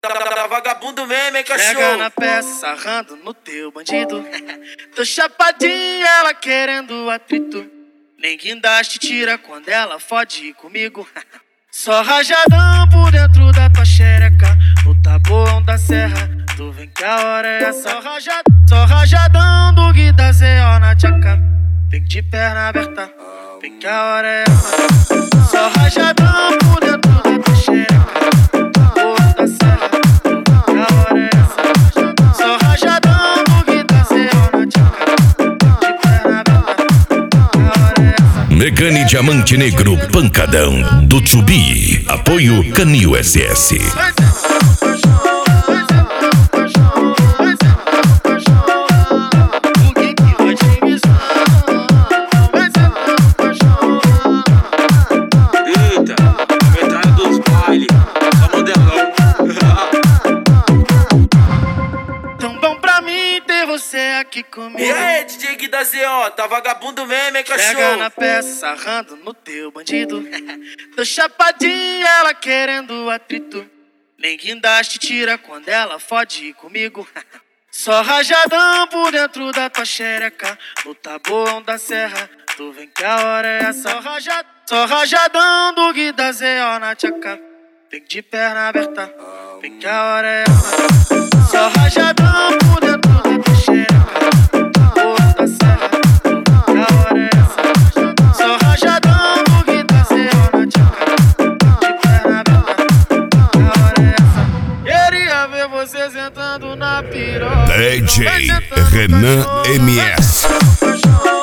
Tá vagabundo mesmo, hein, cachorro? Pega na peça, sarrando no teu bandido. Tô chapadinha, ela querendo atrito. Nem guindaste tira quando ela fode comigo. Só rajadão por dentro da tua xereca. No tabuão da serra, tu vem que a hora é essa. Só rajadão do Guida Zé na tchaca. Vem de perna aberta, vem que a hora é essa. Só rajadão por dentro da tua xereca. No tabuão da serra, tu vem que a hora é essa. Só rajadão do Guida Zé na tchaca. Vem de perna aberta, vem que a hora é essa. Mecânico Diamante Negro Pancadão do Tsubi. Apoio Canil SS. Tão bom pra mim ter você aqui comigo. E aí, DJ Guida Zé, ó, tá vagabundo mesmo, hein, cachorro? Pega na peça, sarrando no teu bandido. Tô chapadinha, ela querendo atrito. Nem guindaste tira quando ela fode comigo. Só rajadão por dentro da tua xereca. No tabuão da serra, tu vem que a hora é essa. Só rajadão do Guida Zé na tchaca. Vem de perna aberta, vem que a hora é essa. Só rajadão por dentro da tua xereca. No tabuão da serra, tu vem que a hora é essa. Só rajadão do Guida Zé na tchaca. Vem de perna aberta, vem que a hora é essa. Queria ver você sentando na piroca. DJ Renan MS.